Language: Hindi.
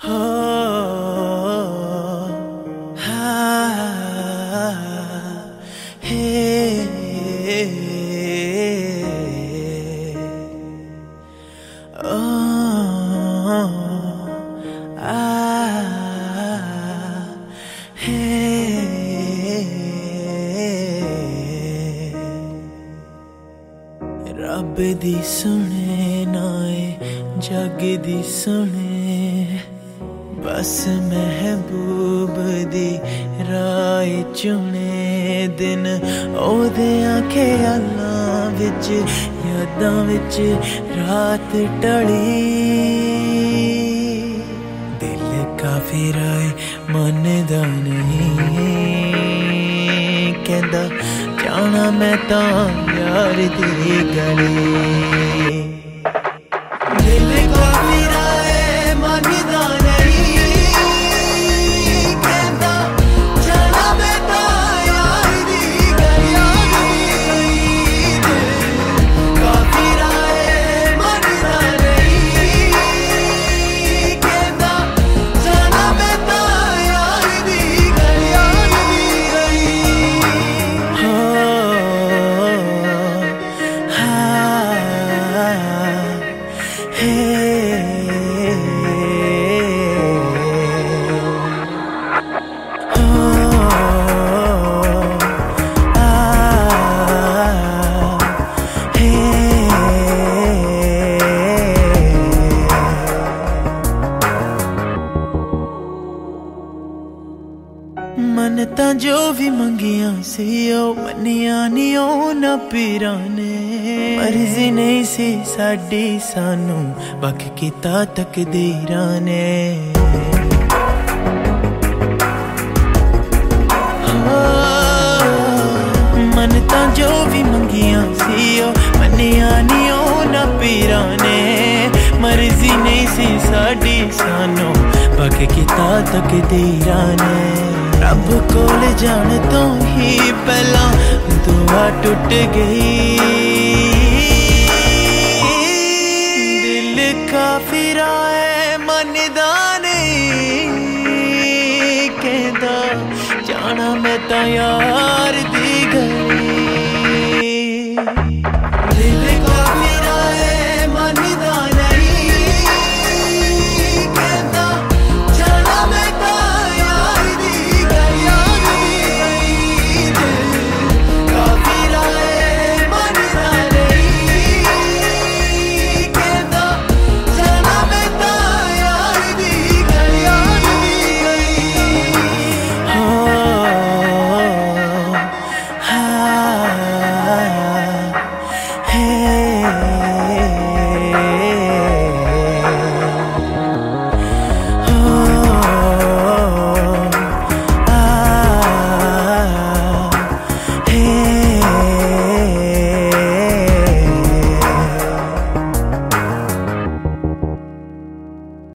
हो हे ओ हे रब दी सुने नाए जग दी सुने बस महबूब दी राय चुने दिन ओदियां ख्यालां विच यादां विच रात टली दिल काफी राय मनदा नहीं कहंदा जाना मैं तां यार दी गली दिल काफी राय मनदा मनता जो भी मंगिया सी ओ मनिया नी ओ ना पीरां ने मर्जी नहीं सी साडी सानू वख कीता तकदीरां ने मनता जो भी मंगिया सी ओ मनिया नी ओ ना पीरां ने मर्जी नहीं सी साडी सानू वख कीता तकदीरां ने रब कोल जान तो ही पहला दुआ टूट गई दिल काफी राय मनदा नहीं कहंदा जाना मैं तां यार